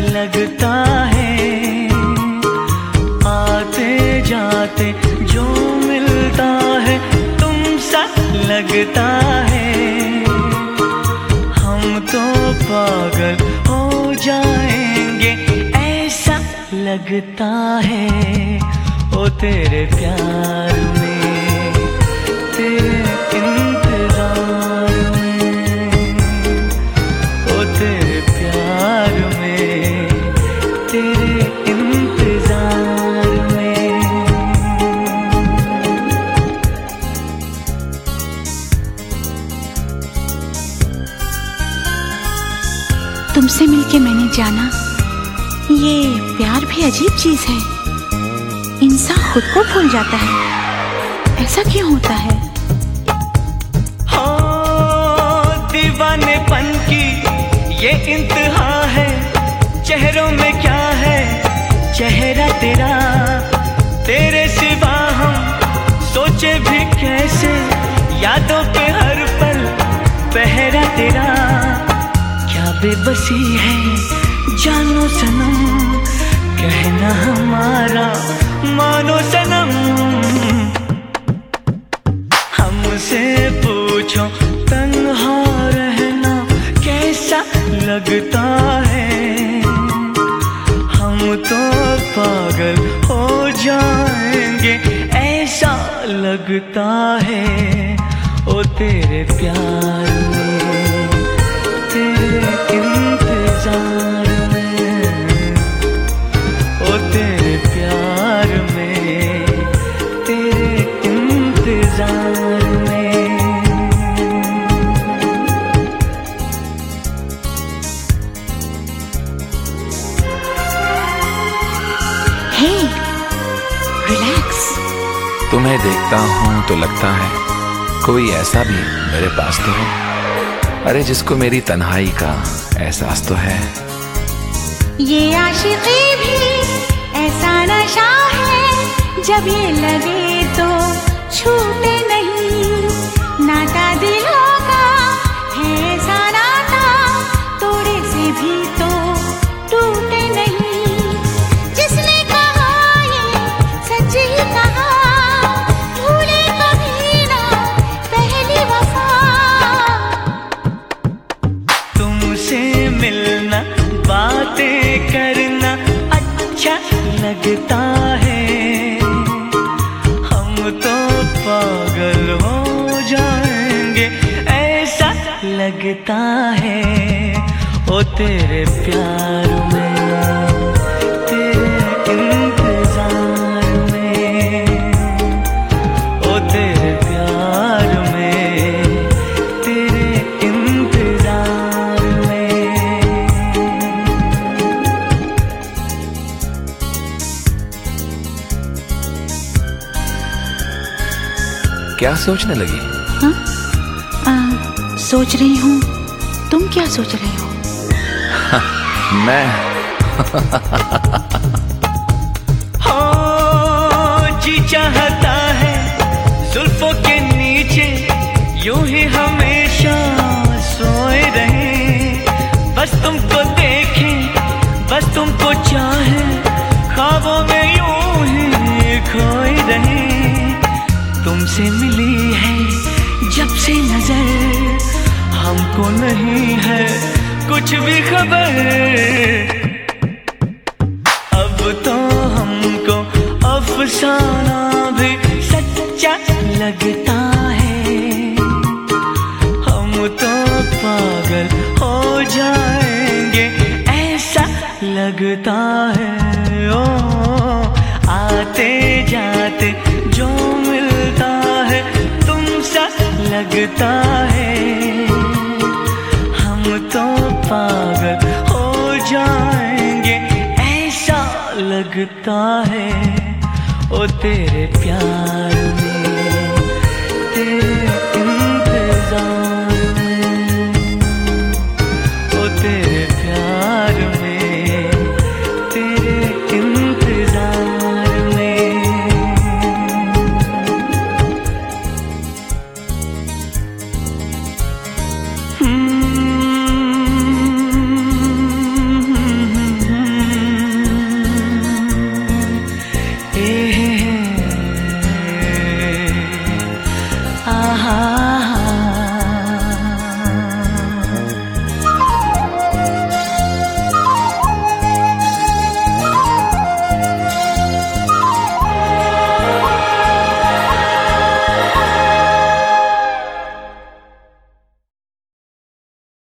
लगता है, आते जाते जो मिलता है तुमसा लगता है। हम तो पागल हो जाएंगे ऐसा लगता है। ओ तेरे प्यार में, तेरे इंतजार में, ओ तेरे प्यार में, तेरे इंतजार में। तुमसे मिलके मैंने जाना ये प्यार भी अजीब चीज है। इंसान खुद को भूल जाता है, ऐसा क्यों होता है? दीवानेपन की ये इंतहा है, चेहरों में क्या है चेहरा तेरा, तेरे सिवा हम सोचे भी कैसे, यादों पे हर पल पहरा तेरा। क्या बेबसी है जानो सनम, कहना हमारा मानो सनम। हमसे पूछो तन्हा रहना कैसा लगता है, हम तो पागल हो जाएंगे ऐसा लगता है। ओ तेरे प्यार में, तेरे इंतजार में, ओ तेरे प्यार में, तेरे इंतजार में। Hey, relax. तुम्हें देखता हूँ तो लगता है कोई ऐसा भी मेरे पास तो है, अरे जिसको मेरी तन्हाई का एहसास तो है। ये आशिकी भी ऐसा नशा है, जब ये लगे तो छूटे नहीं। नाता दिलों का है ऐसा नाता, तोड़े से भी तो टूटे नहीं। जिसने कहा ये सच ही कहा, भूले कभी ना पहली वफा। तुमसे मिलना बातें करना अच्छा लगता है, हम तो पागल हो जाएंगे ऐसा लगता है। ओ तेरे प्यार में, तेरे इंतजार में, ओ तेरे प्यार में, तेरे इंतजार में। क्या सोचने लगी? हाँ? सोच रही हूँ, तुम क्या सोच रहे हो? मैं जी चाहता है जुल्फों के नीचे यूं ही हमेशा सोए रहे, बस तुमको देखें, बस तुमको चाहें, ख्वाबों में यूं ही खोए रहे। तुमसे मिली है जब से नजर, हमको नहीं है कुछ भी खबर। अब तो हमको अफसाना भी सच्चा लगता है, हम तो पागल हो जाएंगे ऐसा लगता है। ओ आते जाते जो मिलता है तुमसा लगता है, हम तो पागल हो जाएंगे ऐसा लगता है। ओ तेरे प्यार